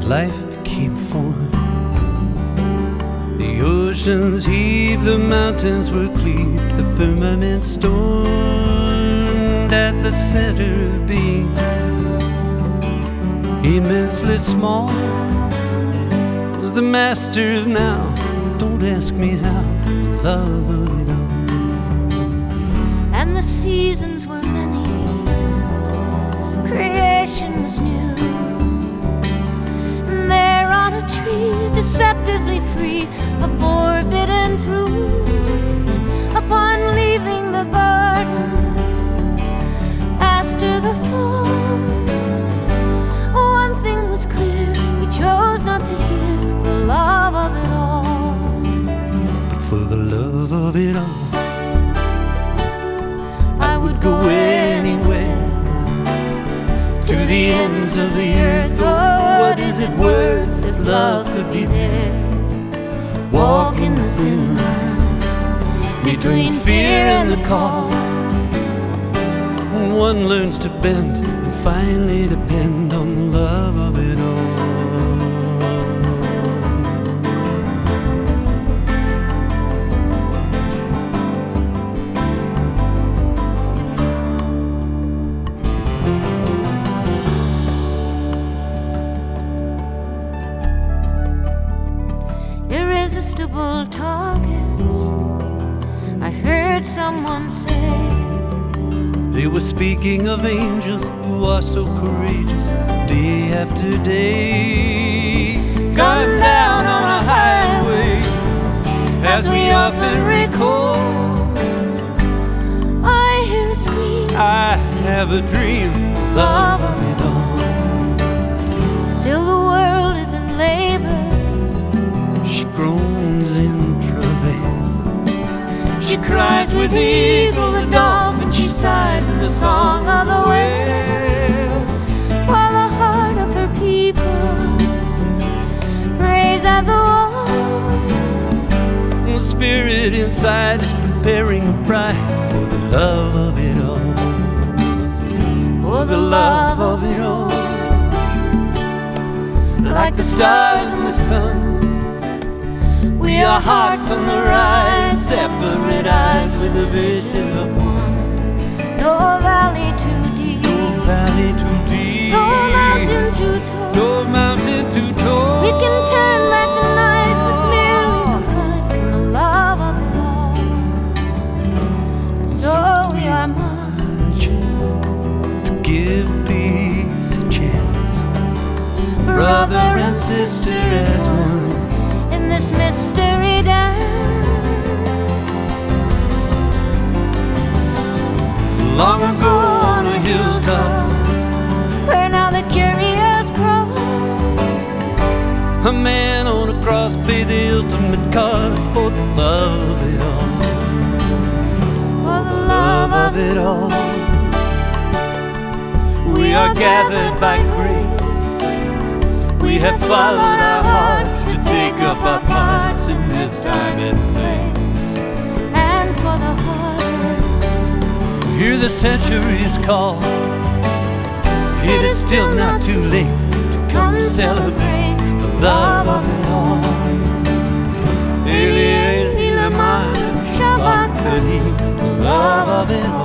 life became formed. The oceans heaved, the mountains were cleaved, the firmament stormed at the center of being. Immensely small was the master of now. Don't ask me how, love of it all. And the seasons were many, creation was new, and there on a tree, deceptively free, a forbidden fruit. Upon leaving the garden after the fall, one thing was clear, we chose not to hear the love of it all. But for the love of it all, I would go anywhere, to the ends of the earth. Oh, what is it worth if love could be there? Walk in the thin line between fear and the call. One learns to bend and finally depend on the love of it all. Irresistible targets, I heard someone say. They were speaking of angels who are so courageous, day after day, gunned down on a highway. As we often recall, I hear a scream, I have a dream, love of it all. Still the world is in labor, She groans in travail. she cries with the eagle, the dolphin, she sighs in the song of the whale, while the heart of her people prays at the wall. The spirit inside is preparing a bride for the love of it all. For the love of it all. Like the stars and the sun, we are hearts on the rise, separate eyes with a vision of one. No valley too deep, No valley too deep, no mountain too tall. no mountain too tall. We can turn back the night with merely the light and the love of it all. And so we are marching to give peace a chance, brother and sister as one, in this mystery dance. long ago on a hilltop, Where now the curious crawl, a man on a cross paid the ultimate cost for the love of it all. for the love Love of it all. We are gathered by grace. We have followed our hearts to take up our parts in this time and place. hands for the harvest. Hear the centuries call. It is still not too late to come celebrate the love of it all. Eli, Eli, Lama, Shabbat, the love of it all.